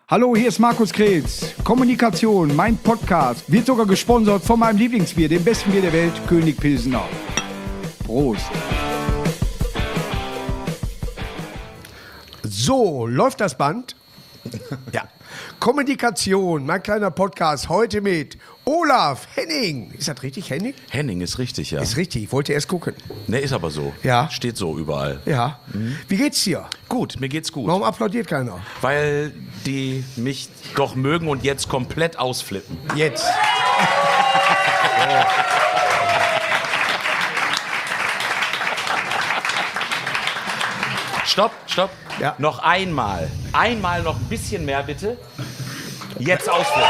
Hallo, hier ist Markus Kretz. Kommunikation, mein Podcast, wird sogar gesponsert von meinem Lieblingsbier, dem besten Bier der Welt, König Pilsener. Prost. So, läuft das Band? Ja. Kommunikation, mein kleiner Podcast, heute mit Olaf Henning. Ist das richtig, Henning? Henning ist richtig, ja. Ist richtig, ich wollte erst gucken. Ne, ist aber so. Ja. Steht so überall. Ja. Wie geht's dir? Gut, mir geht's gut. Warum applaudiert keiner? Weil die mich doch mögen und jetzt komplett ausflippen. Jetzt. Stopp, stopp. Ja. Noch einmal. Einmal noch ein bisschen mehr, bitte. Jetzt ausflippen.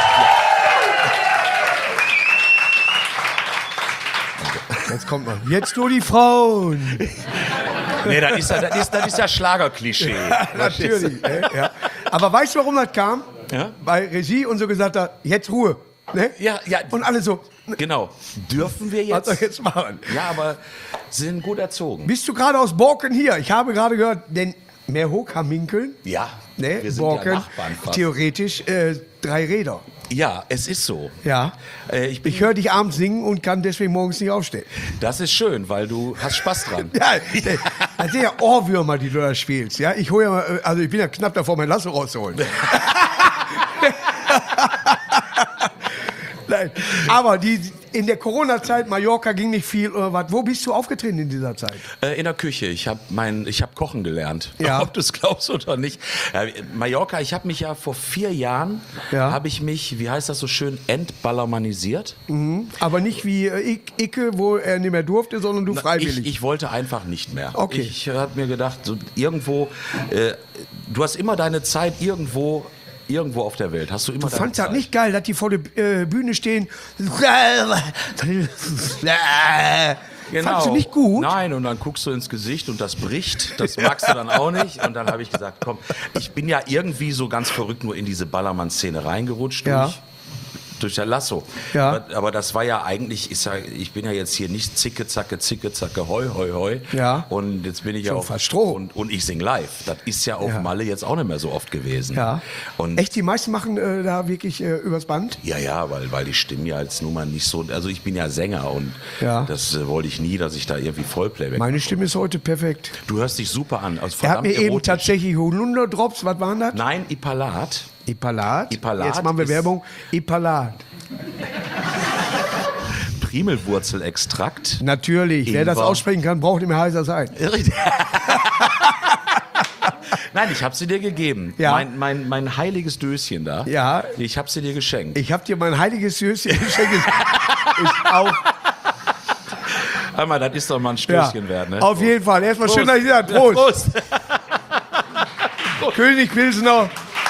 Jetzt kommt man. Jetzt nur die Frauen. Nee, das ist ja Schlagerklischee. Natürlich. Ja. Aber weißt du, warum das kam? Ja? Weil Regie und so gesagt hat, jetzt Ruhe. Ne? Ja. Und alle so, Genau. Dürfen wir was soll jetzt? ich jetzt machen? Ja, aber sind gut erzogen. Bist du gerade aus Borken hier? Ich habe gerade gehört, denn Meerhoek-Minkeln, Ja, ne? wir sind Borken, ja Nachbarn fast. theoretisch 3 Räder. Ja, es ist so. Ja. Ich höre dich abends singen und kann deswegen morgens nicht aufstehen. Das ist schön, weil du hast Spaß dran. Ja, das sind ja Ohrwürmer, die du da spielst. Ja, ich hole ja mal, also ich bin ja knapp davor, mein Lasso rauszuholen. Nein, aber in der Corona-Zeit, Mallorca ging nicht viel oder was. Wo bist du aufgetreten in dieser Zeit? In der Küche. Ich habe Kochen gelernt. Ja. Ob du es glaubst oder nicht. Mallorca, ich habe mich ja vor 4 Jahren, habe ich mich, wie heißt das so schön, entballermanisiert. Aber nicht wie Icke, wo er nicht mehr durfte, sondern du freiwillig. Ich wollte einfach nicht mehr. Okay. Ich habe mir gedacht, so irgendwo, du hast immer deine Zeit irgendwo auf der Welt. Hast du immer Du deine fandst das Zeit. nicht geil, dass die vor der Bühne stehen. Fandst du nicht gut? Nein, und dann guckst du ins Gesicht und das bricht. Das magst du dann auch nicht. Und dann habe ich gesagt, komm, ich bin ja irgendwie so ganz verrückt nur in diese Ballermann-Szene reingerutscht Ja. durch der Lasso. Ja. Aber das war ja eigentlich, ich bin ja jetzt hier nicht zicke, zacke, hoi, hoi, hoi. Ja. Und jetzt bin ich ja Schon auch fast Stroh. und ich sing live. Das ist ja auf Ja. Malle jetzt auch nicht mehr so oft gewesen. Ja. Und Echt, die meisten machen da wirklich übers Band? ja, weil die Stimmen ja jetzt nun mal nicht so, also ich bin ja Sänger und Ja. das wollte ich nie, dass ich da irgendwie Vollplayback Meine mache. Stimme ist heute perfekt. Du hörst dich super an. Also Er hat verdammt mir eben erotisch. tatsächlich Holunderdrops, was waren das? Nein, Ipalat. Ipalat. Ipalat Jetzt machen wir ist- Werbung. Ipalat. Primelwurzelextrakt. Natürlich. Wer das Ingwer. aussprechen kann, braucht nicht mehr heißer sein. Nein, ich habe sie dir gegeben. Ja. Mein heiliges Döschen da. Ja. Ich habe sie dir geschenkt. Ich habe dir mein heiliges Süßchen geschenkt. Ist auch. Einmal, das ist doch mal ein Ja. Stößchen wert, ne? Auf jeden Fall. Erstmal schön, Prost. dass ich da. Prost. Prost. König Pilsener.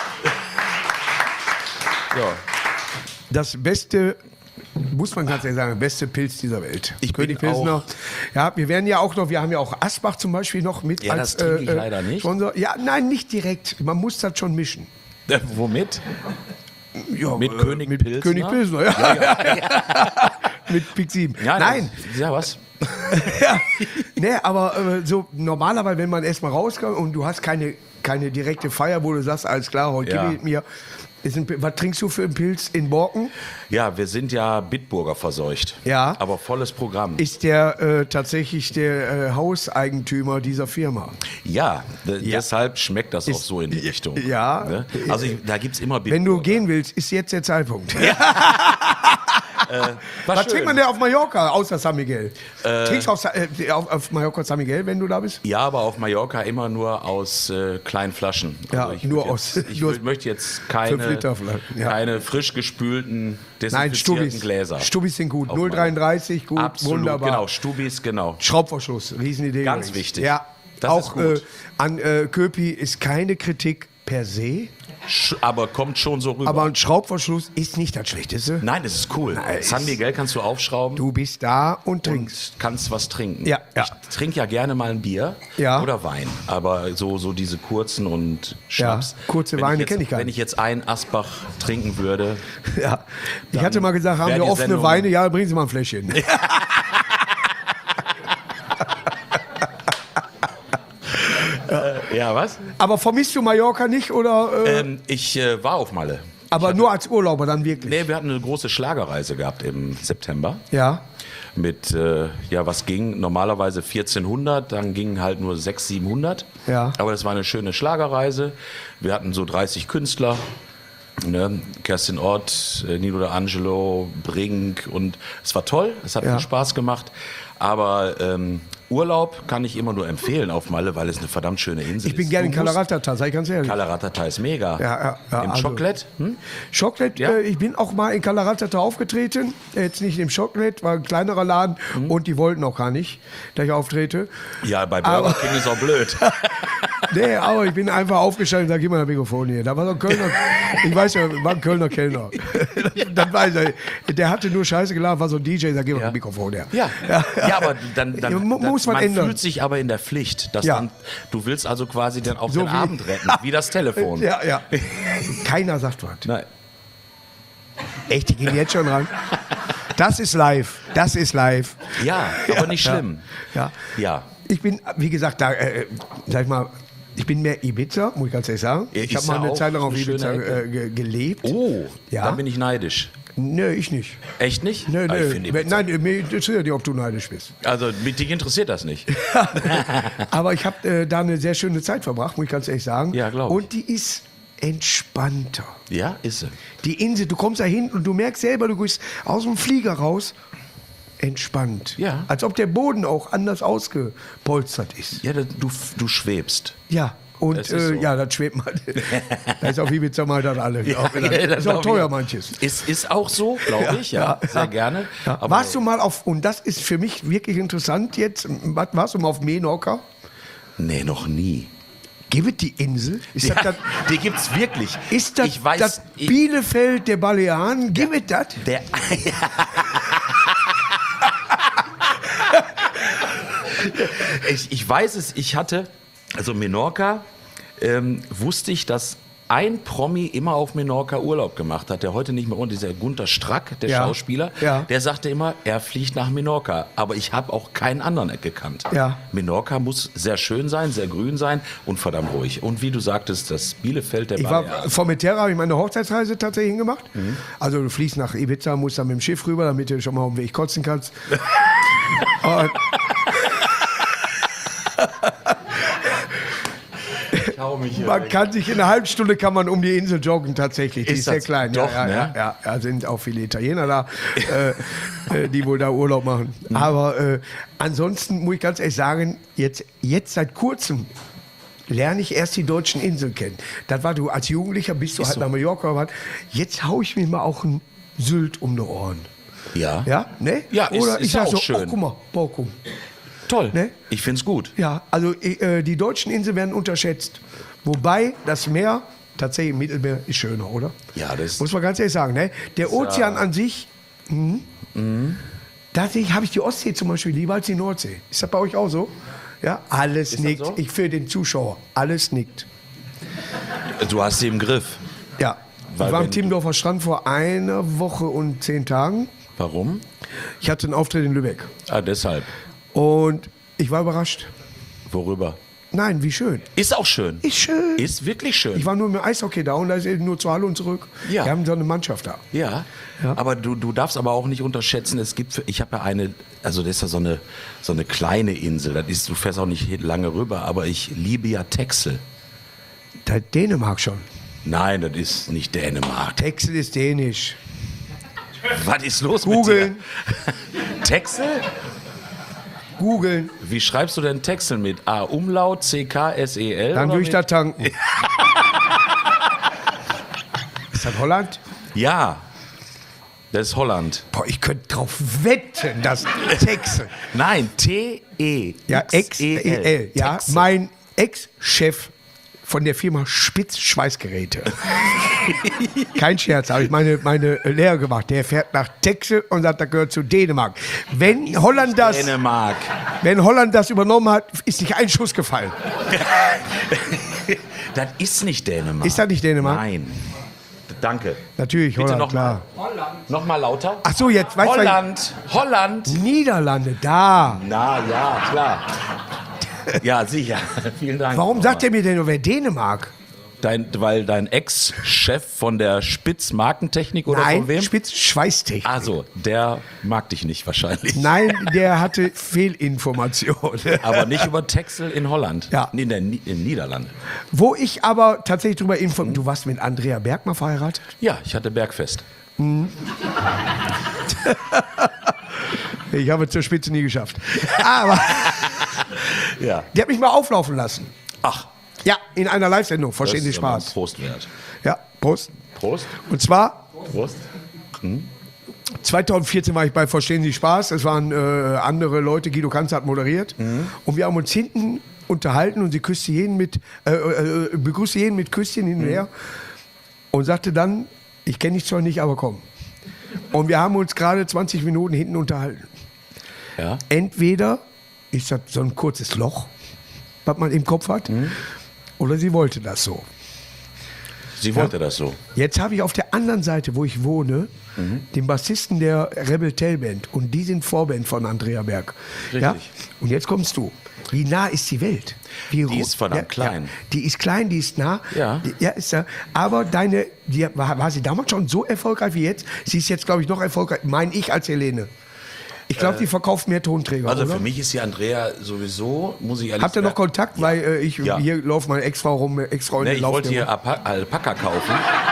So. Das beste, muss man ganz ehrlich sagen, beste Pilz dieser Welt. Ich König bin Pilsener. auch- Ja, wir werden ja auch noch, wir haben ja auch Asbach zum Beispiel noch mit Ja, als das trinke ich leider nicht. Sponsor. Ja, nein, nicht direkt. Man muss das schon mischen. Womit? Ja, Mit König mit Pilsner? König Pilsner, ja. Mit Pik 7. Ja, Nein, Ja, was? ja. Nee, aber so normalerweise, wenn man erstmal rauskommt und du hast keine direkte Feier, wo du sagst, alles klar, heute Ja. gib ich mir. Was trinkst du für einen Pilz in Borken? Ja, wir sind ja Bitburger verseucht. Ja. Aber volles Programm. Ist der tatsächlich der Hauseigentümer dieser Firma? Ja, deshalb schmeckt das auch so in die Richtung. ja. Ne? Also da gibt es immer Bitburger. Wenn du gehen willst, ist jetzt der Zeitpunkt. War Was schön. trinkt man denn auf Mallorca außer San Miguel? Trinkst du auf Mallorca San Miguel, wenn du da bist? Ja, aber auf Mallorca immer nur aus kleinen Flaschen. Ja, ich nur würd aus- Jetzt, ich nur möchte jetzt 5 Liter Flaschen, ja. keine frisch gespülten, Nein, desinfizierten Stubis. Gläser. Stubis sind gut. Auf Malle. 0,33, gut, Absolut, wunderbar. genau. Stubis, genau. Schraubverschluss, Riesenidee. Ganz übrigens. wichtig. Ja, Das auch ist gut. an Köpi ist keine Kritik per se, Aber kommt schon so rüber. aber ein Schraubverschluss ist nicht das Schlechteste. Nein, es ist cool. San Miguel kannst du aufschrauben. Du bist da und trinkst. und kannst was trinken. Ja, ja. Ich trinke ja gerne mal ein Bier Ja. oder Wein, aber so diese kurzen und Schnaps. kurze Wenn Weine jetzt- kenn ich gar Wenn nicht. ich jetzt einen Asbach trinken würde, Ja. Ich hatte mal gesagt, haben wär wir die offene Sendung- Weine? Ja, bringen Sie mal ein Fläschchen. ja, Ja, was? Aber vermisst du Mallorca nicht oder? Ich war auf Malle. Aber nur als Urlauber dann wirklich? Nee, wir hatten eine große Schlagerreise gehabt im September. Ja. Mit, was ging? Normalerweise 1400, dann gingen halt nur 600, 700. Ja. Aber das war eine schöne Schlagerreise. Wir hatten so 30 Künstler. Ne? Kerstin Ott, Nino D'Angelo, Brink und es war toll, es hat viel Spaß gemacht. Aber Urlaub kann ich immer nur empfehlen auf Malle, weil es eine verdammt schöne Insel ist. Ich bin gerne in Kalaratata, sag ich ganz ehrlich. Kalaratata ist mega. Ja, Im also, Chocolate? Chocolate, Ja. ich bin auch mal in Kalaratata aufgetreten. Jetzt nicht im Chocolate, war ein kleinerer Laden und die wollten auch gar nicht, dass ich auftrete. Ja, bei Burger King ist auch blöd. Nee, aber ich bin einfach aufgestanden und sag, gib mal das Mikrofon hier. Da war so ein Kölner, ich weiß ja, war ein Kölner Kellner. Dann weiß er, der hatte nur Scheiße geladen, war so ein DJ, sag, gib mal das Mikrofon her. Ja, aber dann Muss man ändern. fühlt sich aber in der Pflicht, dass Ja. dann, du willst also quasi dann auch So den wie- Abend retten, wie das Telefon. Ja. Keiner sagt was. Nein. Echt, die gehen jetzt schon ran. Das ist live. Ja, aber nicht schlimm. Ja. Ja. Ich bin, wie gesagt, da, sag ich mal, ich bin mehr Ibiza, muss ich ganz ehrlich sagen. Ich Ist habe mal ja eine auch Zeit lang auf eine Ibiza schöne gelebt. Oh, Ja. da bin ich neidisch. Nö, ich nicht. Echt nicht? Nö, Ah, ich finde Ibiza- Nein, mir interessiert nicht, ob du neidisch bist. Also dich interessiert das nicht. Aber ich habe da eine sehr schöne Zeit verbracht, muss ich ganz ehrlich sagen. Ja, glaub ich. Und die ist entspannter. Ja, ist sie. Die Insel, du kommst da hin und du merkst selber, du gehst aus dem Flieger raus, entspannt. Ja. Als ob der Boden auch anders ausgepolstert ist. Ja, du schwebst. Ja. Und Das ist so. ja, das schwebt mal. Da ist auf Ibiza mal dann alle. das ist auch glaub teuer ich. manches. Ist auch so, glaube ich, ja. Sehr gerne. Ja. Aber Warst du mal auf, und das ist für mich wirklich interessant jetzt, warst du mal auf Menorca? Nee, noch nie. Gibt es die Insel? Ist das, Die gibt's wirklich. ist das, ich weiß, das Bielefeld der Balearen? Gibt es das? der ich weiß es, ich hatte, also Menorca, wusste ich, dass ein Promi immer auf Menorca Urlaub gemacht hat, der heute nicht mehr, und dieser Gunter Strack, der Ja. Schauspieler, Ja. der sagte immer, er fliegt nach Menorca. Aber ich habe auch keinen anderen gekannt. Ja. Menorca muss sehr schön sein, sehr grün sein und verdammt ruhig. Und wie du sagtest, das Bielefeld der Ich war Balearen. vor Terra, habe ich meine Hochzeitsreise tatsächlich hingemacht. Also du fliegst nach Ibiza, musst dann mit dem Schiff rüber, damit du schon mal auf dem Weg kotzen kannst. Und man kann sich in einer halben Stunde kann man um die Insel joggen tatsächlich. Die Ist ist sehr das klein. doch, ja, ne? ja, sind auch viele Italiener da, die wohl da Urlaub machen. Aber ansonsten muss ich ganz ehrlich sagen, jetzt seit kurzem lerne ich erst die deutschen Inseln kennen. Das war du als Jugendlicher, bist du halt so. nach Mallorca. Was. Jetzt hau ich mir mal auch ein Sylt um die Ohren. Ja. Ja, ne? Ja, Oder ist ich sag auch so, schön. oh, guck mal, Borkum. Toll. Ne? Ich find's gut. Ja, also die deutschen Inseln werden unterschätzt. Wobei das Meer, tatsächlich im Mittelmeer, ist schöner, oder? Ja, das Muss man ganz ehrlich sagen. Ne? Der Ozean an sich, tatsächlich habe ich die Ostsee zum Beispiel lieber als die Nordsee. Ist das bei euch auch so? Ja, alles das nickt. so? Ich für den Zuschauer, alles nickt. Du hast sie im Griff. Ja, Weil ich war am wenn Timmendorfer Strand vor einer Woche und 10 Tagen. Warum? Ich hatte einen Auftritt in Lübeck. Ah, deshalb. Und ich war überrascht. Worüber? Nein, wie schön. Ist auch schön. Ist schön. Ist wirklich schön. Ich war nur mit dem Eishockey da und da ist eben nur zur Halle und zurück. Ja. Wir haben so eine Mannschaft da. Ja, Ja. aber du darfst aber auch nicht unterschätzen, ich habe ja eine, also das ist ja so eine kleine Insel, das ist, du fährst auch nicht lange rüber, aber ich liebe ja Texel. Da Dänemark schon. Nein, das ist nicht Dänemark. Texel ist dänisch. Was ist los Googeln. mit dir? Texel? Googeln. Wie schreibst du denn Texel mit A, Umlaut, C-K-S-E-L? Dann oder würde ich mit- da tanken. Ist das Holland? Ja, das ist Holland. Boah, ich könnte drauf wetten, dass Texel. Nein, T-E-X-E-L. Ja, X-E-L. Ja, Texel. mein Ex-Chef von der Firma Spitz Schweißgeräte. Kein Scherz, habe ich meine Lehre gemacht. Der fährt nach Texel und sagt, das gehört zu Dänemark. Wenn Holland das übernommen hat, ist nicht ein Schuss gefallen. Das ist nicht Dänemark. Ist das nicht Dänemark? Nein. Danke. Natürlich, Bitte Holland, nochmal. klar. Nochmal lauter. Ach so, jetzt weißt du. Holland. Niederlande, da. Na ja, klar. Ja, sicher. Vielen Dank. Warum sagt er mir denn nur, wer Dänemark? Weil dein Ex-Chef von der Spitz Markentechnik oder Nein, von wem? Spitz Schweißtechnik. Also, der mag dich nicht wahrscheinlich. Nein, der hatte Fehlinformationen. Aber nicht über Texel in Holland. Ja. Nee, in den Niederlanden. Wo ich aber tatsächlich drüber informiert, du warst mit Andrea Bergmann verheiratet? Ja, ich hatte Bergfest. Ich habe es zur Spitze nie geschafft. Aber Ja. die hat mich mal auflaufen lassen. Ach, Ja, in einer Live-Sendung, verstehen Sie das ist aber ein Spaß. Prost wert. Ja, Prost. Prost. Und zwar Prost. 2014 war ich bei Verstehen Sie Spaß. Es waren andere Leute, Guido Kanz hat moderiert. Und wir haben uns hinten unterhalten und sie küsste jeden begrüßte jeden mit Küsschen hin und her und sagte dann, ich kenne dich zwar nicht, aber komm. Und wir haben uns gerade 20 Minuten hinten unterhalten. Ja. Entweder ist das so ein kurzes Loch, was man im Kopf hat, oder sie wollte das so. Sie wollte das so. Jetzt habe ich auf der anderen Seite, wo ich wohne, den Bassisten der Rebel Tail Band und die sind Vorband von Andrea Berg. Richtig. Ja? Und jetzt kommst du. Wie nah ist die Welt? Die ist verdammt klein. Ja, die ist klein, die ist nah. Ja. Ja, ist da. Aber war sie damals schon so erfolgreich wie jetzt? Sie ist jetzt, glaube ich, noch erfolgreich, meine ich, als Helene. Ich glaube, die verkauft mehr Tonträger, Also oder? für mich ist die Andrea sowieso, muss ich ehrlich Habt ihr noch sagen. Kontakt? Weil Ja. hier läuft meine Ex-Frau rum, Ex-Freundin Nee, ich lauft wollte hier hier rum. Alpaka kaufen.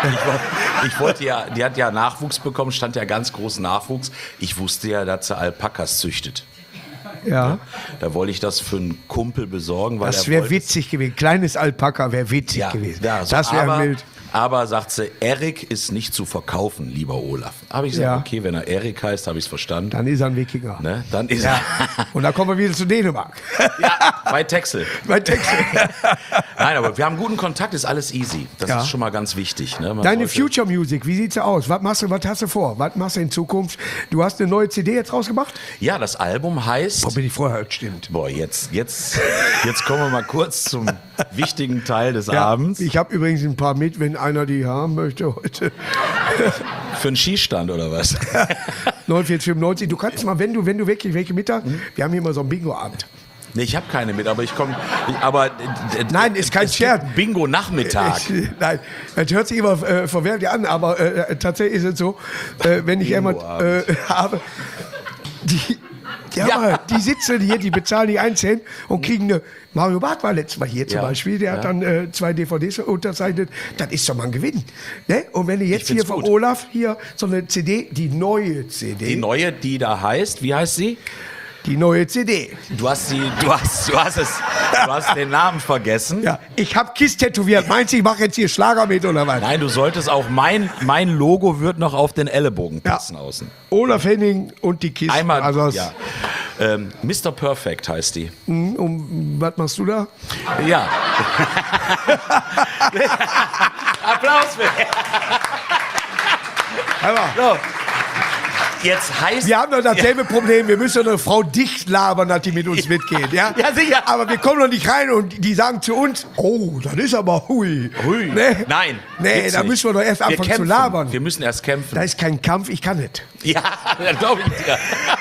Ich wollte ja, die hat ja Nachwuchs bekommen, stand ja ganz groß Nachwuchs. Ich wusste ja, dass sie Alpakas züchtet. Ja. Da wollte ich das für einen Kumpel besorgen, weil Das er wäre wollte- witzig gewesen. Kleines Alpaka wäre witzig Ja, gewesen. ja, so, Das wäre aber, wild. aber sagt sie, Erik ist nicht zu verkaufen, lieber Olaf. Habe ich gesagt, Ja. okay, wenn er Erik heißt, habe ich es verstanden. Dann ist er ein Wikinger. Ne? Dann ist Ja. Und dann kommen wir wieder zu Dänemark. ja, bei Texel. Mein Text. Nein, aber wir haben guten Kontakt, ist alles easy. Das Ja. ist schon mal ganz wichtig. Ne? Man Deine sollte- Future Music, wie sieht's aus? Was machst du, was hast du vor? Was machst du in Zukunft? Du hast eine neue CD jetzt rausgebracht? Ja, das Album heißt. Boah, bin ich vorher, stimmt. Boah, jetzt kommen wir mal kurz zum wichtigen Teil des Abends. Ich habe übrigens ein paar mit, wenn einer die haben möchte heute. Für einen Skistand oder was? 49,95. Du kannst mal, wenn du wirklich welche mit hast, wir haben hier immer so einen Bingo-Abend. Nee, ich habe keine mit, aber ich komme. Aber Nein, ist kein es gibt Scherz. Bingo-Nachmittag. Nein, das hört sich immer verwerflich an, aber tatsächlich ist es so, wenn ich jemand habe, die sitzen hier, die bezahlen die 1 Cent und kriegen eine. Mario Barth war letztes Mal hier zum Ja, Beispiel, der hat dann 2 DVDs unterzeichnet. Das ist doch mal ein Gewinn. Ne? Und wenn du jetzt find's hier von gut. Olaf hier so eine CD, die neue CD, Die neue, die da heißt, wie heißt sie? die neue CD. Du hast den Namen vergessen. Ja, ich habe Kiss tätowiert. Meinst du, ich mache jetzt hier Schlager mit oder was? Nein, du solltest auch mein Logo wird noch auf den Ellenbogen passen außen. Olaf Henning und die Kiss. Einmal, Also, ja. Mr. Perfect heißt die. Was machst du da? Ja. Applaus für. Hör mal. So. Jetzt heißt. Wir haben doch dasselbe Problem. Wir müssen doch eine Frau dicht labern, dass die mit uns mitgeht. Ja? Ja, sicher. Aber wir kommen doch nicht rein und die sagen zu uns, oh, das ist aber hui. Hui. Nee? Nein. Nee, gibt's da nicht. müssen wir doch erst Wir anfangen zu kämpfen. labern. Wir müssen erst kämpfen. Da ist kein Kampf, ich kann nicht. Ja, das glaube ich dir.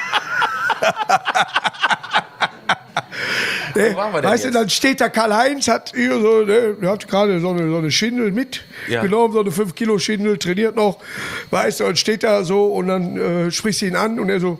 Nee, machen wir denn weißt du, jetzt? dann steht da Karl-Heinz, hat hier so, ne, der hat gerade so eine Schindel mitgenommen, so eine 5 Kilo Schindel, trainiert noch, weißt du, und steht da so und dann sprichst du ihn an und er so,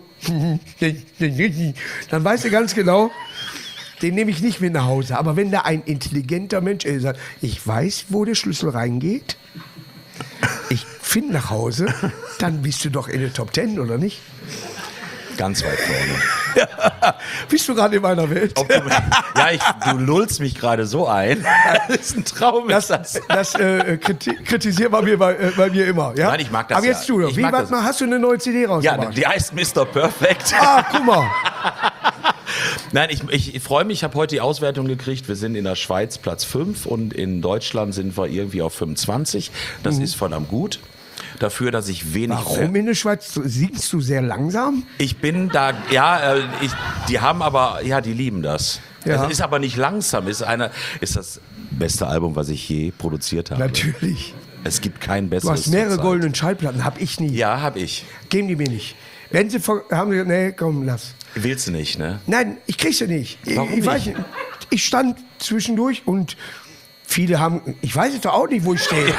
dann weißt du ganz genau, den nehme ich nicht mit nach Hause. Aber wenn da ein intelligenter Mensch ist, sagt, ich weiß, wo der Schlüssel reingeht, ich finde nach Hause, dann bist du doch in der Top 10, oder nicht? Ganz weit vorne. Bist du gerade in meiner Welt? Ja, du lullst mich gerade so ein. Das ist ein Traum. Das kritisiert man mir bei mir immer. Ja? Nein, ich mag das Aber ja. jetzt du doch. Ich Wie, mag warte das. mal, hast du eine neue CD Ja, rausgebracht? die heißt Mr. Perfect. Ah, guck mal. Nein, ich freue mich, ich habe heute die Auswertung gekriegt. Wir sind in der Schweiz Platz 5 und in Deutschland sind wir irgendwie auf 25. Das ist verdammt gut. Dafür, dass ich wenig... Warum in der Schweiz singst du sehr langsam? Ich bin da, ja, die haben aber, ja, die lieben das. Ja. Es ist aber nicht langsam, ist das beste Album, was ich je produziert habe. Natürlich. Es gibt kein Du besseres. hast mehrere zurzeit. goldene Schallplatten, hab ich nie. Ja, habe ich. Geben die mir nicht. Wenn sie haben sie gesagt, nee, komm, lass. Willst du nicht, ne? Nein, ich krieg sie nicht. Warum ich weiß nicht? nicht. ich stand zwischendurch und viele haben, ich weiß jetzt doch auch nicht, wo ich stehe.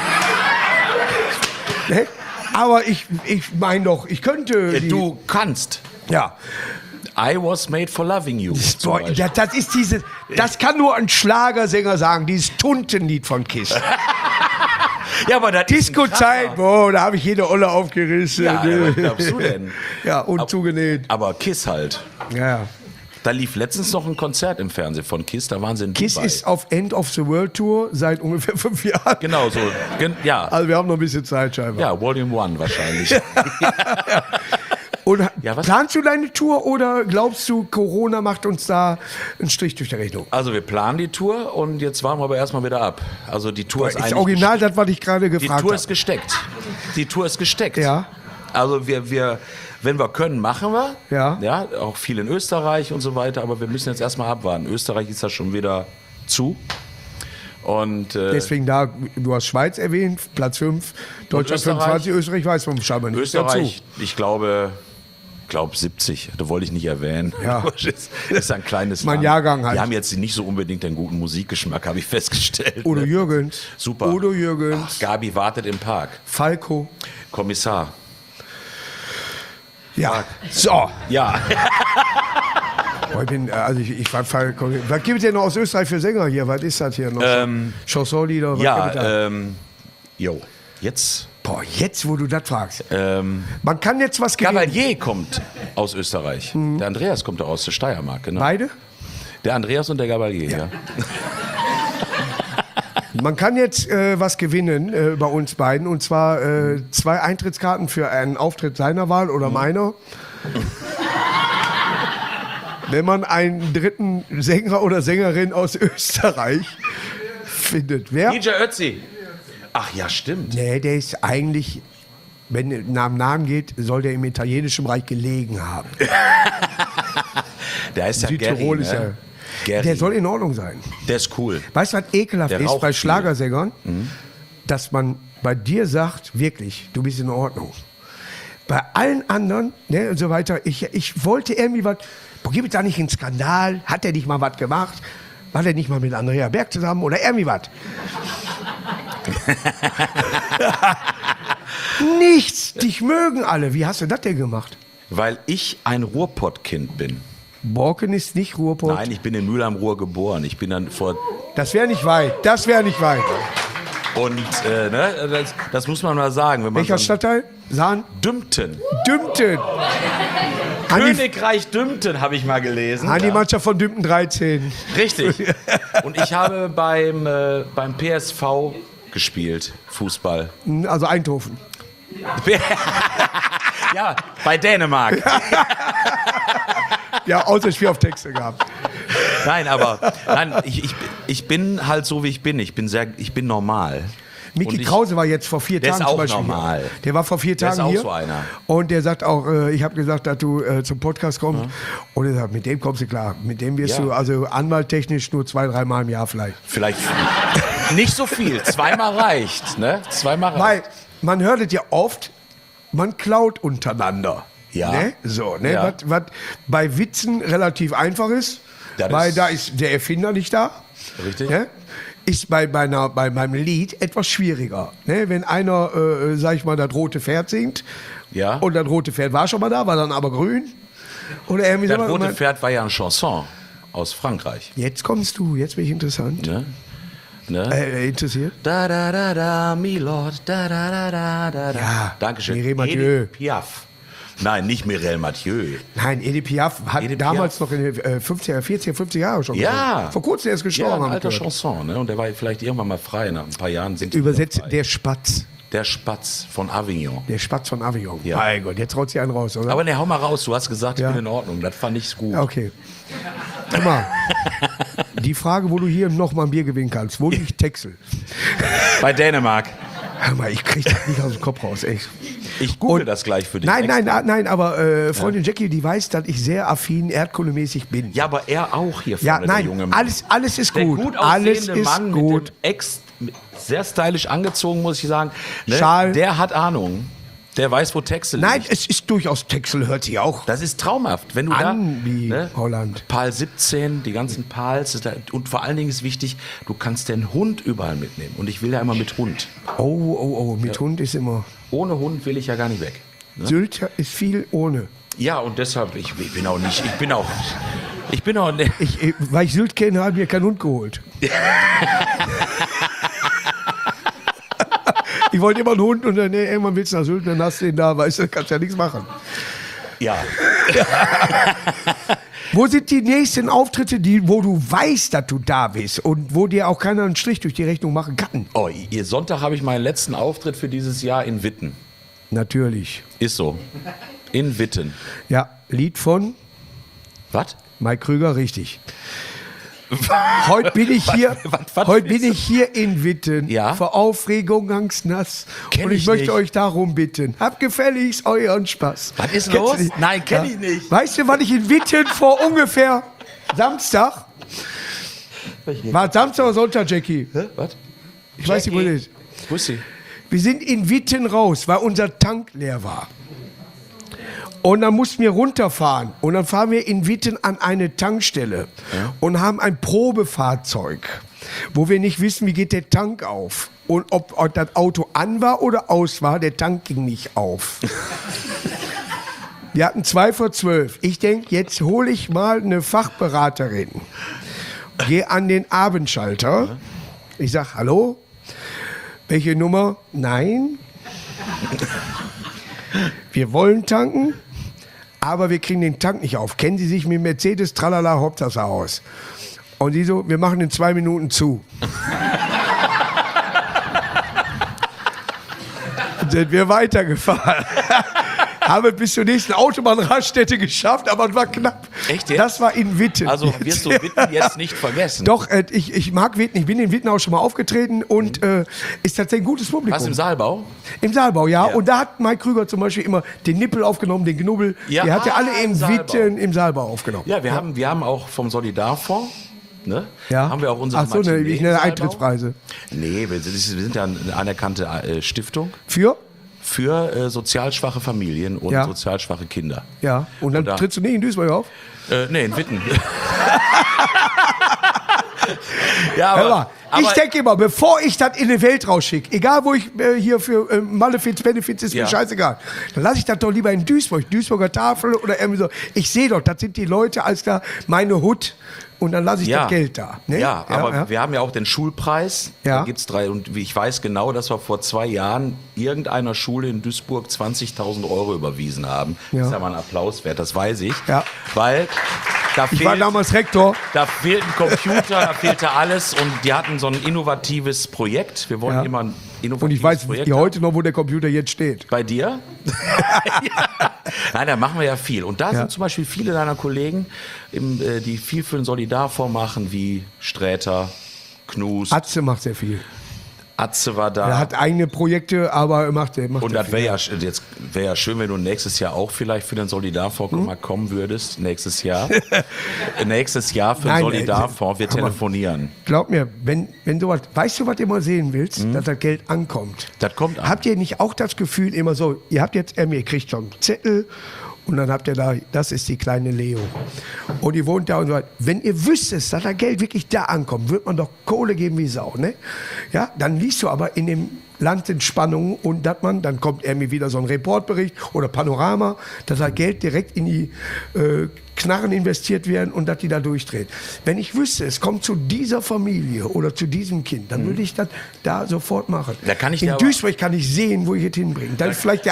Ne? Aber ich meine doch, ich könnte. Du kannst. Ja. I was made for loving you. Boah, das ist das kann nur ein Schlagersänger sagen, dieses Tuntenlied von Kiss. Ja, aber das Disco-Zeit, boah, da habe ich jede Olle aufgerissen. Ja, was glaubst du denn? Ja, und zugenäht. Aber Kiss halt. Ja. Da lief letztens noch ein Konzert im Fernsehen von Kiss, da waren sie in Kiss Dubai. ist auf End of the World Tour seit ungefähr 5 Jahren. Genau so. Ja. Also wir haben noch ein bisschen Zeit scheinbar. Ja, Volume 1 wahrscheinlich. Und Ja, was? planst du deine Tour oder glaubst du, Corona macht uns da einen Strich durch die Rechnung? Also wir planen die Tour und jetzt warten wir aber erstmal wieder ab. Also die Tour ist Ist eigentlich original das, was ich gerade die gefragt Tour habe. ist gesteckt. Die Tour ist gesteckt. Ja. Also wir, wenn wir können, machen wir. Ja. Ja, auch viel in Österreich und so weiter, aber wir müssen jetzt erstmal abwarten. Österreich ist ja schon wieder zu. Und Deswegen da, du hast Schweiz erwähnt, Platz 5, Deutschland Österreich? 25, Österreich weiß man scheinbar nicht. Österreich, ich glaube 70. Das wollte ich nicht erwähnen. Ja. Das ist ein kleines Mein Land. Jahrgang halt. Die haben jetzt nicht so unbedingt den guten Musikgeschmack, habe ich festgestellt. Udo ne? Jürgens. Super. Udo Jürgens. Gabi wartet im Park. Falco. Kommissar. Ja. So. Ja. Boah, ich war Falco. Was gibt es denn noch aus Österreich für Sänger hier? Was ist das hier noch? Chansonlieder? Was gibt es da? Jo. Jetzt. Boah, jetzt, wo du das fragst. Man kann jetzt was gewinnen. Gabalier kommt aus Österreich. Der Andreas kommt aus der Steiermark, genau. Beide? Der Andreas und der Gabalier, ja. Man kann jetzt was gewinnen bei uns beiden. Und zwar 2 Eintrittskarten für einen Auftritt seiner Wahl oder meiner. Wenn man einen dritten Sänger oder Sängerin aus Österreich findet. Wer? DJ Ötzi. Ach ja, stimmt. Nee, der ist eigentlich, wenn es nach dem Namen geht, soll der im italienischen Bereich gelegen haben. Der ist ja Südtirol Gary, ist ne? ja. Gary. Der soll in Ordnung sein. Der ist cool. Weißt du, was ekelhaft Der ist raucht bei viel. Schlagersängern? Dass man bei dir sagt, wirklich, du bist in Ordnung. Bei allen anderen, ne, und so weiter, ich wollte irgendwie was, gibt es da nicht einen Skandal? Hat der nicht mal was gemacht? War der nicht mal mit Andrea Berg zusammen oder irgendwie was? Nichts, dich mögen alle. Wie hast du das denn gemacht? Weil ich ein Ruhrpott-Kind bin. Borken ist nicht Ruhrpott. Nein, ich bin in Mülheim-Ruhr geboren. Ich bin dann vor... Das wäre nicht weit. Das wäre nicht weit. Und ne, das muss man mal sagen. Wenn man Welcher so Stadtteil? Sahn? Dümpten. Dümpten. Königreich Dümpten habe ich mal gelesen. Die Mannschaft von Dümpten 13. Richtig. Und ich habe beim PSV gespielt, Fußball. Also Eindhoven. Ja, bei Dänemark. Ja, außer ich viel auf Texte gehabt. Nein, ich bin halt so, wie ich bin. Ich bin normal. Miki Und ich- Krause war jetzt vor 4 Der ist Tagen zum auch Beispiel normal. hier. Der war vor 4 Der ist Tagen auch hier. so einer. Und der sagt auch, ich habe gesagt, dass du zum Podcast kommst. Und er sagt, mit dem kommst du klar. Mit dem wirst Ja. du, also anwalttechnisch nur 2-3 Mal im Jahr vielleicht. Vielleicht nicht so viel. Zweimal reicht, ne? Zweimal reicht. Weil man hört es ja oft, man klaut untereinander. Ja. Ne? So, ne? Ja. Was bei Witzen relativ einfach ist, Das weil ist- da ist der Erfinder nicht da. Richtig. Ne? Ist bei meinem Lied etwas schwieriger. Ne? Wenn einer, sag ich mal, das rote Pferd singt Ja. und das rote Pferd war schon mal da, war dann aber grün. Oder irgendwie Das so. rote Pferd war ja ein Chanson aus Frankreich. Jetzt kommst du, jetzt bin ich interessant. Ne? Interessiert? Da da da da, Milord, da da da da da da. Ja, Dankeschön. Mireille Mathieu. Edith Piaf. Nein, nicht Mireille Mathieu. Nein, Edith Piaf hat Edith damals Piaf. noch in den 50 Jahre schon Ja. gesungen. Vor kurzem erst Ja, gestorben. ein haben wir alter gehört. Chanson, ne? Und der war vielleicht irgendwann mal frei. Nach ein paar Jahren sind die Übersetzt wieder frei. der Spatz. Der Spatz von Avignon. Der Spatz von Avignon. Ja. Mein Gott, jetzt rollt sie einen raus, oder? Aber ne, hau mal raus. Du hast gesagt, ich Ja. bin in Ordnung. Das fand ich gut. Okay. Guck mal, die Frage, wo du hier noch mal ein Bier gewinnen kannst, wo liegt Texel? Bei Dänemark. Hör mal, ich krieg das nicht aus dem Kopf raus, echt. Ich google Und- das gleich für dich. Nein, extra. nein, aber Freundin Jackie, die weiß, dass ich sehr affin erdkundemäßig bin. Ja, aber er auch hier Ja, vorne, der nein, junge Mann. alles ist Der gut. gut Alles aussehende ist Mann gut. mit dem sehr stylisch angezogen, muss ich sagen. Ne? Schal. Der hat Ahnung. Der weiß, wo Texel Nein, liegt. es ist durchaus, Texel hört sich auch Das ist traumhaft. Wenn du an da, wie Holland. PAL 17, die ganzen PALs, und vor allen Dingen ist wichtig, du kannst den Hund überall mitnehmen. Und ich will ja immer mit Hund. Oh, mit Hund ist immer... Ohne Hund will ich ja gar nicht weg. Ne? Sylt ist viel ohne. Ja, und deshalb, ich bin auch, Weil ich Sylt kenne, habe ich mir keinen Hund geholt. Ich wollte immer einen Hund und dann, nee, irgendwann willst du nach Sylt, dann hast du den da, weißt du, kannst ja nichts machen. ja. Wo sind die nächsten Auftritte, wo du weißt, dass du da bist und wo dir auch keiner einen Strich durch die Rechnung machen kann? Oh, Sonntag habe ich meinen letzten Auftritt für dieses Jahr in Witten. Natürlich. Ist so. In Witten. Ja, Lied von Was? Mike Krüger, richtig. Heute bin ich hier, was heute bin ich hier in Witten. Ja? Vor Aufregung ganz nass. Kenn und ich ich möchte nicht. euch darum bitten. Habt gefälligst euren Spaß. Was ist Kennst du los? nicht? Nein, kenn ich nicht. Weißt du, wann ich in Witten vor ungefähr Samstag? War Samstag oder Sonntag, Jackie? Hä? Was? Ich weiß nicht, wo das ist. Wo ist sie? Wir sind in Witten raus, weil unser Tank leer war. Und dann mussten wir runterfahren. Und dann fahren wir in Witten an eine Tankstelle und haben ein Probefahrzeug, wo wir nicht wissen, wie geht der Tank auf. Und ob das Auto an war oder aus war, der Tank ging nicht auf. Wir hatten 11:02. Ich denke, jetzt hole ich mal eine Fachberaterin. Gehe an den Abendschalter. Ich sage, hallo? Welche Nummer? Nein. Wir wollen tanken, aber wir kriegen den Tank nicht auf. Kennen Sie sich mit Mercedes, tralala, Hauptsache aus? Und die so, wir machen in 2 Minuten zu. Dann sind wir weitergefahren. Haben bis zur nächsten Autobahnraststätte geschafft, aber es war knapp. Echt jetzt? Das war in Witten. Also wirst du Witten jetzt nicht vergessen. Doch, ich mag Witten. Ich bin in Witten auch schon mal aufgetreten und ist tatsächlich ein gutes Publikum. Was, im Saalbau? Im Saalbau, ja. Ja. Und da hat Mike Krüger zum Beispiel immer den Nippel aufgenommen, den Knubbel. Ja, Die hat ja alle im in Saalbau. Witten im Saalbau aufgenommen. Ja, wir haben auch vom Solidarfonds, ne? Ja. Haben wir auch unsere Ach so, Matinee ich im nenne Saalbau. Eintrittspreise. Nee, wir sind ja eine anerkannte Stiftung Für? für sozial schwache Familien und Ja. sozial schwache Kinder. Ja. Und dann Und da- trittst du nicht in Duisburg auf? Nee, in Witten. ja, Hör mal, ich denke immer, bevor ich das in die Welt rausschicke, egal wo ich hier für Malefiz, Benefits, ist Ja. mir scheißegal, dann lasse ich das doch lieber in Duisburg, Duisburger Tafel oder irgendwie so. Ich sehe doch, das sind die Leute, alles klar, meine Hut und dann lasse ich das Geld da. Ne? Ja, aber wir haben ja auch den Schulpreis. Ja. Da gibt's 3 und ich weiß genau, dass wir vor 2 Jahren irgendeiner Schule in Duisburg 20.000 Euro überwiesen haben. Ja. Das ist ja mal ein Applaus wert, das weiß ich. Ja. Weil da Ich war fehlt, damals Rektor. da fehlt ein Computer, da fehlte alles und die hatten so ein innovatives Projekt. Wir wollen Ja. immer ein innovatives Und ich weiß Projekt ja haben. heute noch, wo der Computer jetzt steht. Bei dir? Ja. Nein, da machen wir ja viel. Und da Ja. sind zum Beispiel viele deiner Kollegen, die viel für den Solidarfonds machen, wie Sträter, Knus, Atze macht sehr viel. Atze war da. Er hat eigene Projekte, aber er macht und sehr das wäre ja schön, wenn du nächstes Jahr auch vielleicht für den Solidarfonds mal kommen würdest. Nächstes Jahr. Nächstes Jahr für den Nein, Solidarfonds. Wir aber- telefonieren. Glaub mir, wenn sowas, weißt du, was du immer sehen willst? Dass das Geld ankommt. Das kommt an. Habt ihr nicht auch das Gefühl immer so, ihr habt jetzt, ihr kriegt schon einen Zettel und dann habt ihr da, das ist die kleine Leo. Und die wohnt da und so weiter. Wenn ihr wüsstet, dass das Geld wirklich da ankommt, wird man doch Kohle geben wie Sau, ne? Ja, dann liest du aber in dem Land in Spannung und dann kommt irgendwie wieder so ein Reportbericht oder Panorama, dass das Geld direkt in die Knarren investiert werden und dass die da durchdreht. Wenn ich wüsste, es kommt zu dieser Familie oder zu diesem Kind, dann würde ich das da sofort machen. Da kann ich in dir aber- Duisburg kann ich sehen, wo ich es hinbringe. Da ist vielleicht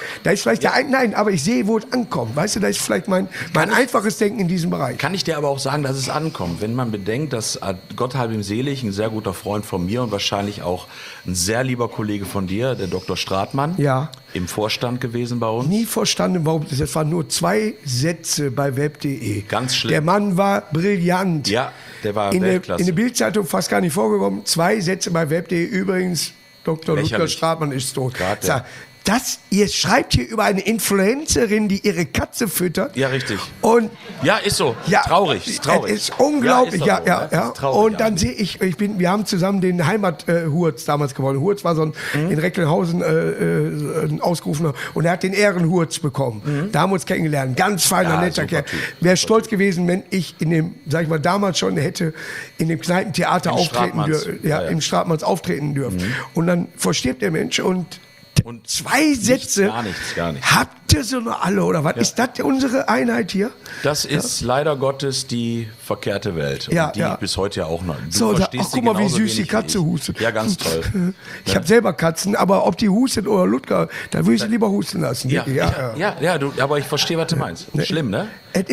nein, aber ich sehe, wo es ankommt. Weißt du, da ist vielleicht mein einfaches Denken in diesem Bereich. Kann ich dir aber auch sagen, dass es ankommt, wenn man bedenkt, dass Gott halb ihm selig, ein sehr guter Freund von mir und wahrscheinlich auch ein sehr lieber Kollege von dir, der Dr. Stratmann, Ja. im Vorstand gewesen bei uns. Nie verstanden, warum das waren nur 2 Sätze bei web.de. Ganz schlimm. Der Mann war brillant. Ja, der war in Weltklasse. der Bildzeitung fast gar nicht vorgekommen. 2 Sätze bei web.de. Übrigens, Dr. Ludger Lächerlich. Stratmann ist tot. Gerade Sag, ihr schreibt hier über eine Influencerin, die ihre Katze füttert. Ja, richtig. Und Ja, ist so. ja, Traurig. Ist traurig. Es ist unglaublich, Ja, ist doch so, ja. ne? Ist traurig, Und dann sehe ich, wir haben zusammen den Heimat-Hurz damals gewonnen. Hurz war so ein in Recklinghausen ein ausgerufener und er hat den Ehrenhurz bekommen. Da haben wir uns kennengelernt. Ganz feiner, Ja, netter super Kerl. Typ. Wäre stolz gewesen, wenn ich in dem, sag ich mal, damals schon hätte in dem Kneipentheater Im auftreten Stratmanns. dürfen. Ja, ja. Im Stratmanns auftreten dürfen. Und dann verstirbt der Mensch und 2 Sätze. Gar nichts. Habt ihr so noch alle oder was? Ist das unsere Einheit hier? Das ist leider Gottes die verkehrte Welt. Ja, und die ja. bis heute ja auch noch. Du So, verstehst ach, sie guck mal, wie genauso süß die wenig wie Katze ich. hustet. Ja, ganz toll. Ich habe selber Katzen, aber ob die hustet oder Ludger, da würde ich sie lieber husten lassen. Ja, wirklich, aber ich verstehe, was du meinst. Schlimm, ne?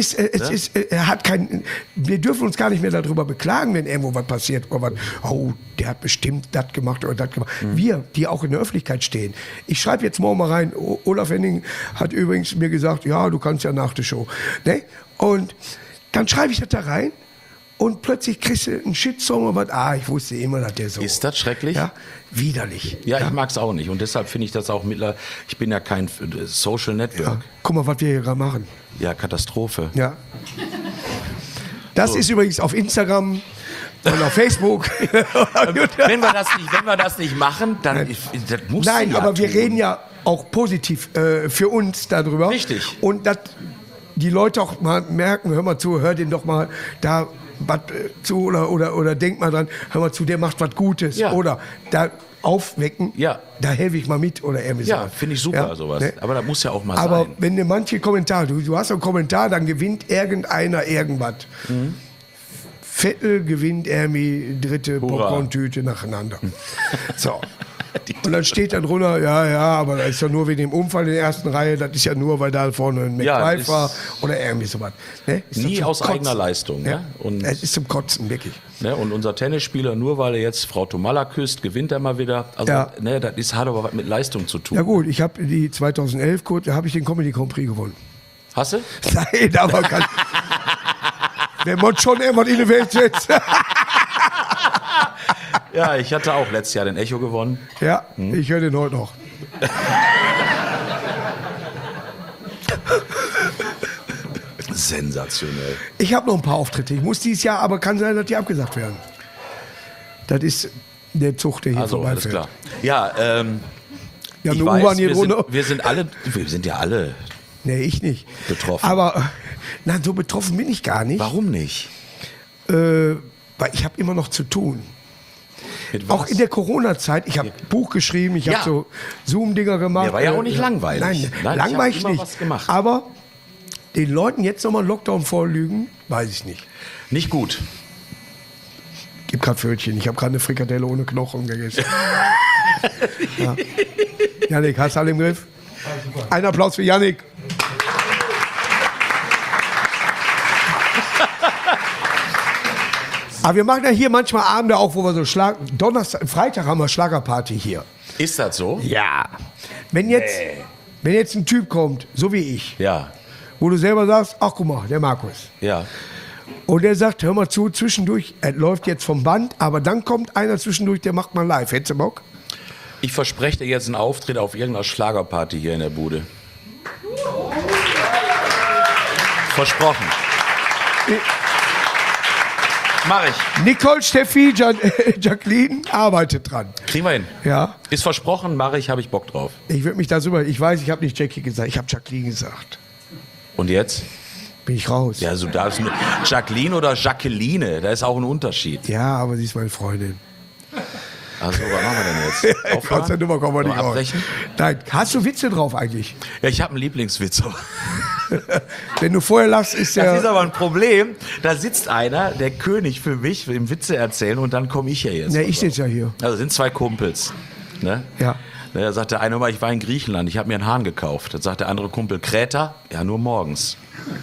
Er hat kein. Wir dürfen uns gar nicht mehr darüber beklagen, wenn irgendwo was passiert. Oder was, oh, der hat bestimmt das gemacht oder das gemacht. Wir, die auch in der Öffentlichkeit stehen. Ich schreibe jetzt morgen mal rein. Olaf Henning hat übrigens mir gesagt, ja, du kannst ja nach der Show. Ne? Und dann schreibe ich das da rein. Und plötzlich kriegst du einen Shitstorm und was, ich wusste immer, dass der so. Ist das schrecklich? Ja, widerlich. Ja, ich mag es auch nicht. Und deshalb finde ich das auch mittlerweile. Ich bin ja kein Social Network. Ja. Guck mal, was wir hier gerade machen. Ja, Katastrophe. Ja. Das ist übrigens auf Instagram und auf Facebook. Wenn wir das nicht machen, dann das muss Nein, ja aber wir tun. reden ja auch positiv für uns darüber. Richtig. Und dass die Leute auch mal merken, hör mal zu, hör den doch mal da was zu oder denk mal dran, hör mal zu, der macht was Gutes. Ja. Oder da aufwecken, Ja. da helfe ich mal mit oder irgendwie Ja, so. finde ich super, sowas. Ne? Aber das muss ja auch mal Aber sein. wenn du manche Kommentare, du hast einen Kommentar, dann gewinnt irgendeiner irgendwas. Vettel gewinnt irgendwie dritte Hurra. Popcorn-Tüte nacheinander. So. Und dann steht dann drunter, ja, aber das ist ja nur wegen dem Unfall in der ersten Reihe, das ist ja nur, weil da vorne ein Ja, McDrive ist war oder irgendwie sowas. Ne? Ist Nie das zum aus Kotzen. eigener Leistung. Ja. Ne? Und, Es ist zum Kotzen, wirklich. ne? Und unser Tennisspieler, nur weil er jetzt Frau Tomalla küsst, gewinnt er mal wieder. Also, Ja. ne, das hat aber was mit Leistung zu tun. Ja gut, ich habe die 2011, da habe ich den Comedy Grand Prix gewonnen. Hast du? Nein, aber kann, wenn man schon immer in die Welt setzt. Ja, ich hatte auch letztes Jahr den Echo gewonnen. Ja, ich höre den heute noch. Sensationell. Ich habe noch ein paar Auftritte. Ich muss dieses Jahr, aber kann sein, dass die abgesagt werden. Das ist der Zug, der hier Also, alles vorbeifährt. klar. Ja, Ja, ich eine weiß, U-Bahn hier wir drunter. sind ja alle. Nee, ich nicht. Betroffen. Aber nein, so betroffen bin ich gar nicht. Warum nicht? Weil ich habe immer noch zu tun. Mit Auch was? in der Corona-Zeit, ich habe Buch geschrieben, ich Ja. habe so Zoom-Dinger gemacht. Ja, war ja auch nicht langweilig. Nein, Nein, ich langweilig hab immer nicht. was gemacht. Aber den Leuten jetzt nochmal einen Lockdown vorlügen, weiß ich nicht. Nicht gut. Gib grad Pfötchen, ich habe gerade eine Frikadelle ohne Knochen gegessen. Ja. Jannik, hast du alle im Griff? Ein Applaus für Jannik. Aber wir machen ja hier manchmal Abende auch, wo wir so Freitag haben wir Schlagerparty hier. Ist das so? Ja. Wenn jetzt ein Typ kommt, so wie ich, Ja. wo du selber sagst, ach guck mal, der Markus. Ja. Und der sagt, hör mal zu, zwischendurch, er läuft jetzt vom Band, aber dann kommt einer zwischendurch, der macht mal live. Hättest du Bock? Ich verspreche dir jetzt einen Auftritt auf irgendeiner Schlagerparty hier in der Bude. Versprochen. Mach ich. Nicole, Steffi, Jacqueline arbeitet dran. Kriegen wir hin. Ja, Ist versprochen, mache ich, habe ich Bock drauf. ich würde mich da super, ich weiß, ich habe nicht Jackie gesagt, ich habe Jacqueline gesagt. Und jetzt? Bin ich raus. Ja, also da ist eine Jacqueline oder Jacqueline, da ist auch ein Unterschied. Ja, aber sie ist meine Freundin. Also, was machen wir denn jetzt? Aus der Nummer kommen wir Sollen nicht raus. abbrechen? Nein, hast du Witze drauf eigentlich? Ja, ich habe einen Lieblingswitz. Wenn du vorher lachst, ist Das ist der... aber ein Problem. Da sitzt einer, der König für mich, im Witze erzählen und dann komme ich ja jetzt. Ja, ich sitze ja hier. Also sind zwei Kumpels. Ne? Ja. Da sagt der eine mal, ich war in Griechenland, ich habe mir einen Hahn gekauft. Dann sagt der andere Kumpel, Kreta? Ja, nur morgens.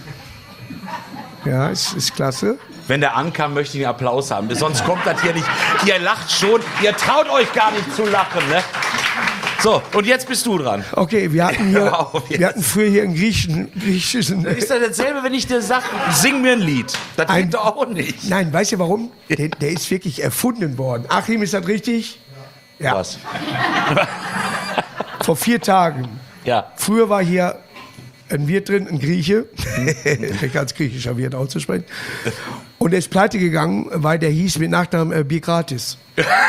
Ja, ist klasse. Wenn der ankam, möchte ich einen Applaus haben. Sonst kommt das hier nicht. Ihr lacht schon, ihr traut euch gar nicht zu lachen. Ne? So, und jetzt bist du dran. Okay, wir hatten Hör auf jetzt. wir hatten früher hier einen griechischen... Ist das dasselbe, wenn ich dir sage, sing mir ein Lied? Das Ein- geht doch auch nicht. Nein, weißt du warum? Der ist wirklich erfunden worden. Achim, ist das richtig? Ja. Was? Vor 4 Tagen. Ja. Früher war hier ein Wirt drin, ein Grieche. Ich kann es griechischer Wirt auszusprechen. Und er ist pleite gegangen, weil der hieß mit Nachnamen Bier gratis.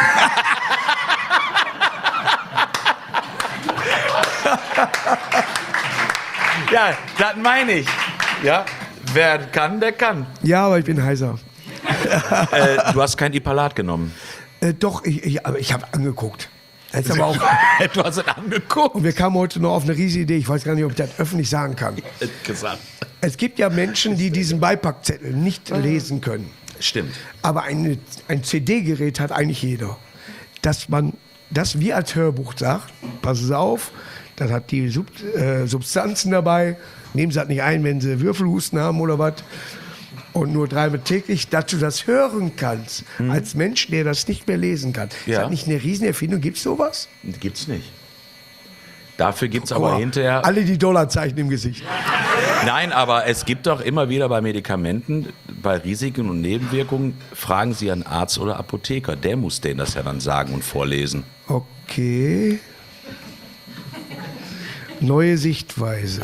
Ja, das meine ich. Ja, wer kann, der kann. Ja, aber ich bin heiser. Du hast kein Ipalat genommen. Doch, aber ich habe angeguckt. Das ist aber auch, Du hast es angeguckt. und wir kamen heute noch auf eine riesige Idee. Ich weiß gar nicht, ob ich das öffentlich sagen kann. Gesagt. Es gibt ja Menschen, die diesen Beipackzettel nicht lesen können. Stimmt. Aber ein CD-Gerät hat eigentlich jeder. Dass wir als Hörbuch sagt, passen Sie auf, das hat die Substanzen dabei, nehmen Sie das nicht ein, wenn Sie Würfelhusten haben oder was. Und nur 3-mal täglich, dass du das hören kannst, als Mensch, der das nicht mehr lesen kann. Ja. Ist das nicht eine Riesenerfindung? Gibt es sowas? Gibt's nicht. Dafür gibt's aber Guck mal, hinterher... alle die Dollarzeichen im Gesicht. Nein, aber es gibt doch immer wieder bei Medikamenten, bei Risiken und Nebenwirkungen, fragen Sie einen Arzt oder Apotheker. Der muss denen das ja dann sagen und vorlesen. Okay. Neue Sichtweise.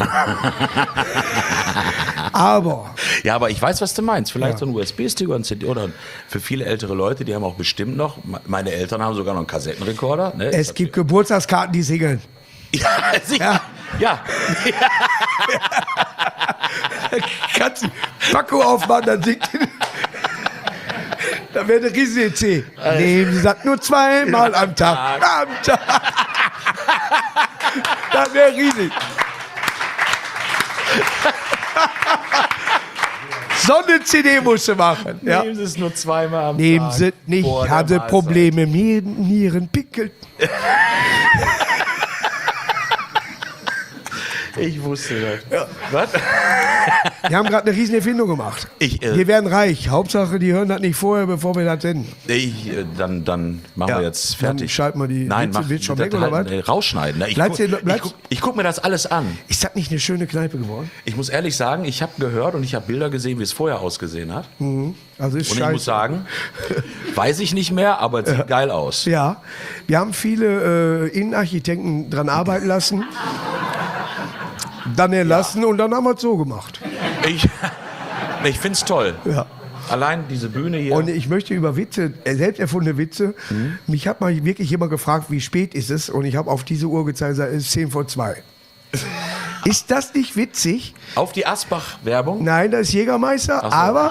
Aber Ja, aber ich weiß, was du meinst. Vielleicht so ein USB-Stick oder ein CD oder für viele ältere Leute, die haben auch bestimmt noch, meine Eltern haben sogar noch einen Kassettenrekorder. Ne? es gibt Geburtstagskarten, die singeln. Ja, sicher. Ja. Kannst du Paco aufmachen, dann singt dann wäre eine Riesen-EC. Nehmen Sie das nur 2-mal am Tag. Am Tag. Das wäre riesig. So eine CD musst du machen. Ja. Nehmen Sie es nur 2-mal am Nehmen Tag. Sie nicht, vor der haben Sie Mahlzeit. Probleme, Nierenpickel. Ich wusste das. Ja. Was? Wir haben gerade eine riesen Erfindung gemacht. Wir werden reich. Hauptsache, die hören das nicht vorher, bevor wir das senden. Dann machen Ja, wir jetzt dann fertig. schalten wir die Nein, Witze- Witz schon weg, oder was? Rausschneiden. Ne? Bleibst- Ich guck mir das alles an. Ist das nicht eine schöne Kneipe geworden? Ich muss ehrlich sagen, ich habe gehört und ich habe Bilder gesehen, wie es vorher ausgesehen hat. Also ist Und scheiße. ich muss sagen, weiß ich nicht mehr, aber es sieht geil aus. Ja, wir haben viele Innenarchitekten dran arbeiten lassen, dann erlassen und dann haben wir es so gemacht. Ich finde es toll. Ja. Allein diese Bühne hier. Und ich möchte über Witze, selbst erfundene Witze, mich hat mal wirklich jemand gefragt, wie spät ist es? Und ich habe auf diese Uhr gezeigt, es ist 10:02. Ist das nicht witzig? Auf die Asbach-Werbung. Nein, das ist Jägermeister, Ach so. aber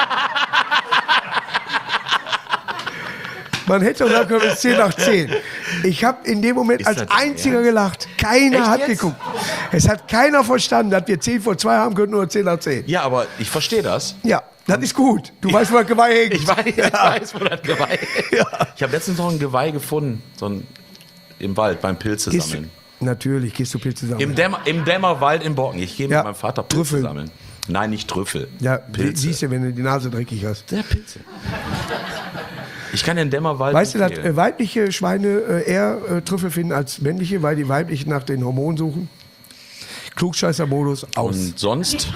man hätte doch sagen können, es ist 10:10. Ich habe in dem Moment Ist als das dein einziger Ernst? gelacht. Keiner Echt hat jetzt? geguckt. Es hat keiner verstanden, dass wir 10:02 haben können, nur 10:10. Ja, aber ich verstehe das. Ja, das ist gut. Du weißt, wo das Geweih hängt. Ich weiß, wo das Geweih ist. Ich habe letztens noch ein Geweih gefunden, im Wald beim Pilze Gehst du, sammeln. natürlich gehst du Pilze sammeln. Im Dämmerwald in Borken. Ich gehe Ja, mit meinem Vater Pilze Trüffel. sammeln. Nein, nicht Trüffel. Ja, Pilze. siehst du, wenn du die Nase dreckig hast. Der Pilze. Ich kann den Dämmerwald Weißt du, dass empfehlen. weibliche Schweine eher Trüffel finden als männliche, weil die weiblichen nach den Hormonen suchen? Klugscheißer-Modus aus. Und sonst?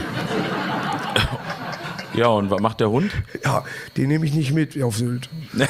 Ja, und was macht der Hund? Ja, den nehme ich nicht mit auf Sylt.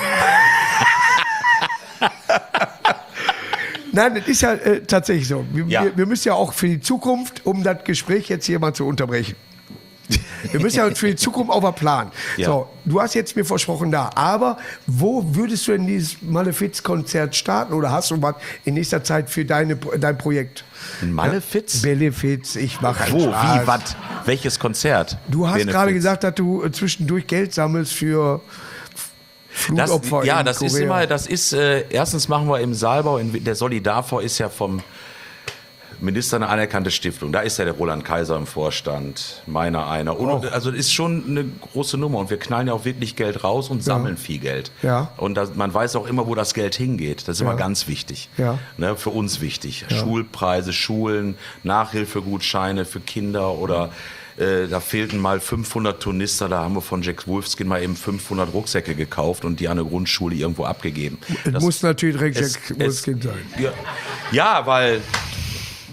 Nein, das ist ja tatsächlich so. Wir müssen ja auch für die Zukunft, um das Gespräch jetzt hier mal zu unterbrechen. Wir müssen ja für die Zukunft auch mal planen. Ja. So, du hast jetzt mir versprochen da, aber wo würdest du denn dieses Malefiz-Konzert starten oder hast du was in nächster Zeit für dein Projekt? Ein Malefiz? Malefiz, ich mache Wo? Wie? Was? Welches Konzert? Du hast Benefiz. gerade gesagt, dass du zwischendurch Geld sammelst für Flugopfer in das ist Korea. immer, erstens machen wir im Saalbau, der Solidarfonds ist ja vom Minister eine anerkannte Stiftung. Da ist ja der Roland Kaiser im Vorstand, meiner einer. Und, also das ist schon eine große Nummer und wir knallen ja auch wirklich Geld raus und sammeln viel Geld. Ja. Und man weiß auch immer, wo das Geld hingeht. Das ist immer ganz wichtig. Ja. Ne, für uns wichtig. Schulpreise, Schulen, Nachhilfegutscheine für Kinder oder da fehlten mal 500 Turnister, da haben wir von Jack Wolfskin mal eben 500 Rucksäcke gekauft und die an der Grundschule irgendwo abgegeben. Es muss natürlich direkt es- Jack Wolfskin sein. Ja, weil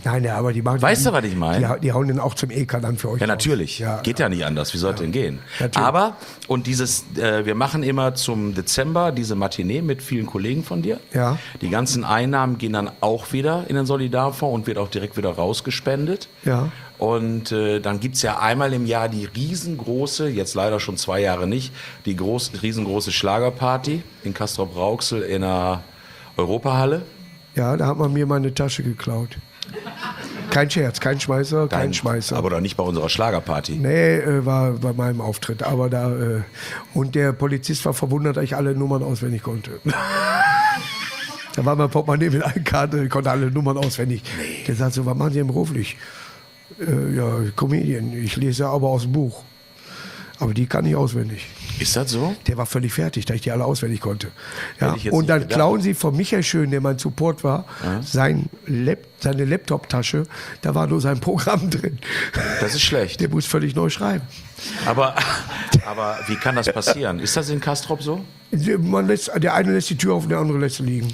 Nein, ja, aber die machen. Weißt du, was ich meine? Die hauen den auch zum EK dann für euch. Ja, natürlich. Ja, Geht ja nicht anders. Wie sollte denn gehen? Natürlich. Aber, und wir machen immer zum Dezember diese Matinee mit vielen Kollegen von dir. Ja. Die ganzen Einnahmen gehen dann auch wieder in den Solidarfonds und wird auch direkt wieder rausgespendet. Ja. Und dann gibt's ja einmal im Jahr die riesengroße, jetzt leider schon 2 Jahre nicht, die riesengroße Schlagerparty in Castrop-Rauxel in der Europahalle. Ja, da hat man mir meine Tasche geklaut. Kein Scherz, kein Schmeißer, kein Schmeißer. Aber doch nicht bei unserer Schlagerparty. Nee, war bei meinem Auftritt. Aber da, und der Polizist war verwundert, dass ich alle Nummern auswendig konnte. Da war mein Portemonnaie mit einer Karte, ich konnte alle Nummern auswendig. Der sagt so, was machen Sie denn beruflich? Ja, Comedian. Ich lese aber aus dem Buch. Aber die kann ich auswendig. Ist das so? Der war völlig fertig, da ich die alle auswendig konnte. Ja. Hätte ich jetzt Und nicht dann gedacht. klauen sie von Michael Schön, der mein Support war, seine Laptop-Tasche, da war nur sein Programm drin. Das ist schlecht. Der muss völlig neu schreiben. Aber wie kann das passieren? Ist das in Castrop so? Der eine lässt die Tür auf, der andere lässt sie liegen.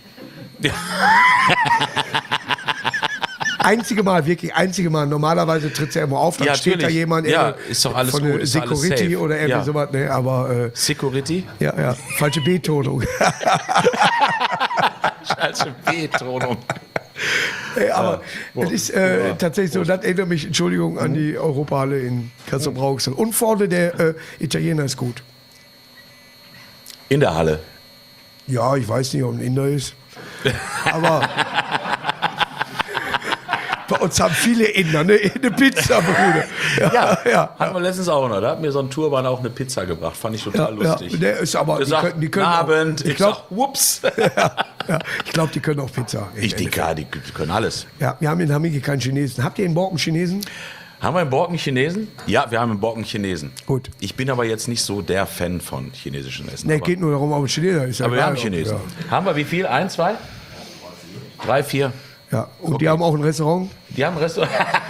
Einzige Mal, wirklich einzige Mal. Normalerweise tritt er immer auf, dann Ja, steht da natürlich. jemand Ja, ist doch alles von gut, der ist doch alles Security safe. oder irgendwie Ja. sowas. Ne, aber Security? ja, falsche Betonung. Falsche Betonung. Aber es ist tatsächlich so, das erinnert mich, Entschuldigung, an die Europahalle in Castrop-Rauxel. Und vorne der Italiener ist gut. In der Halle. Ja, ich weiß nicht, ob ein Inder ist. Aber bei uns haben viele Inder eine Pizza, Bruder. Ja, hatten wir letztens auch noch. Da hat mir so ein Turban auch eine Pizza gebracht. Fand ich total lustig. Ja, der ist aber, Gesagt, die können Abend. auch, ich Ich glaube, sag, whoops. ich glaub, die können auch Pizza. Die können alles. Ja, wir haben in Hamigi keinen Chinesen. Habt ihr in Borken Chinesen? Haben wir in Borken Chinesen? Ja, wir haben in Borken Chinesen. Gut. Ich bin aber jetzt nicht so der Fan von chinesischen Essen. Ne, aber geht nur darum, ob ein Chineser ist. Ja aber wir egal, haben Chinesen. Ja. Haben wir wie viel? 1, 2? 3, 4. Ja, und die haben auch ein Restaurant. Die haben ein Restaurant.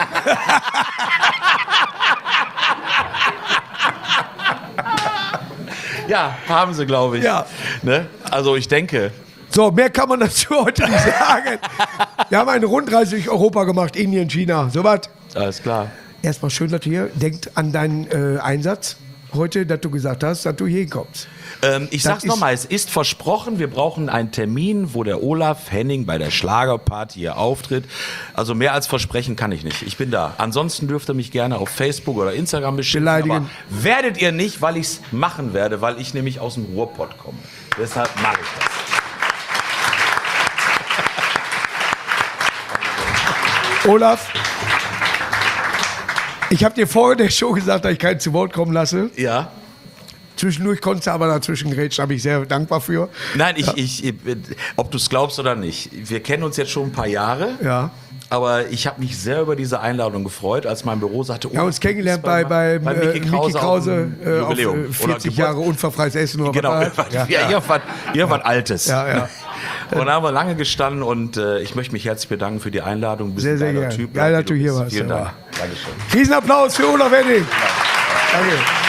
Ja, haben sie, glaube ich. Ja. Ne? Also ich denke. So, mehr kann man dazu heute nicht sagen. Wir haben eine Rundreise durch Europa gemacht, Indien, China, sowas. Alles klar. Erstmal schön, dass du hier denkt an deinen Einsatz heute, dass du gesagt hast, dass du hier hinkommst. Ich Das sag's ist- nochmal, es ist versprochen, wir brauchen einen Termin, wo der Olaf Henning bei der Schlagerparty hier auftritt. Also mehr als versprechen kann ich nicht. Ich bin da. Ansonsten dürft ihr mich gerne auf Facebook oder Instagram beschimpfen. Beleidigen. Aber werdet ihr nicht, weil ich's machen werde, weil ich nämlich aus dem Ruhrpott komme. Deshalb mache ich das. Olaf, ich habe dir vor der Show gesagt, dass ich keinen zu Wort kommen lasse. Ja. Zwischendurch konntest du aber dazwischen grätschen, da bin ich sehr dankbar für. Nein, ob du es glaubst oder nicht, wir kennen uns jetzt schon ein paar Jahre. Ja. Aber ich habe mich sehr über diese Einladung gefreut, als mein Büro sagte, Wir haben uns kennengelernt bei Micky Krause auf auf 40 Jahre unfallfreies Essen. Oder Genau, was da- irgendwas Altes. Ja, ja. Und da haben wir lange gestanden und ich möchte mich herzlich bedanken für die Einladung. Du bist Sehr, ein sehr geiler gerne. Typ. Geil, wie dass du hier bist. warst, Vielen ja. Dank. Dankeschön. Riesenapplaus für Olaf Henning. Danke.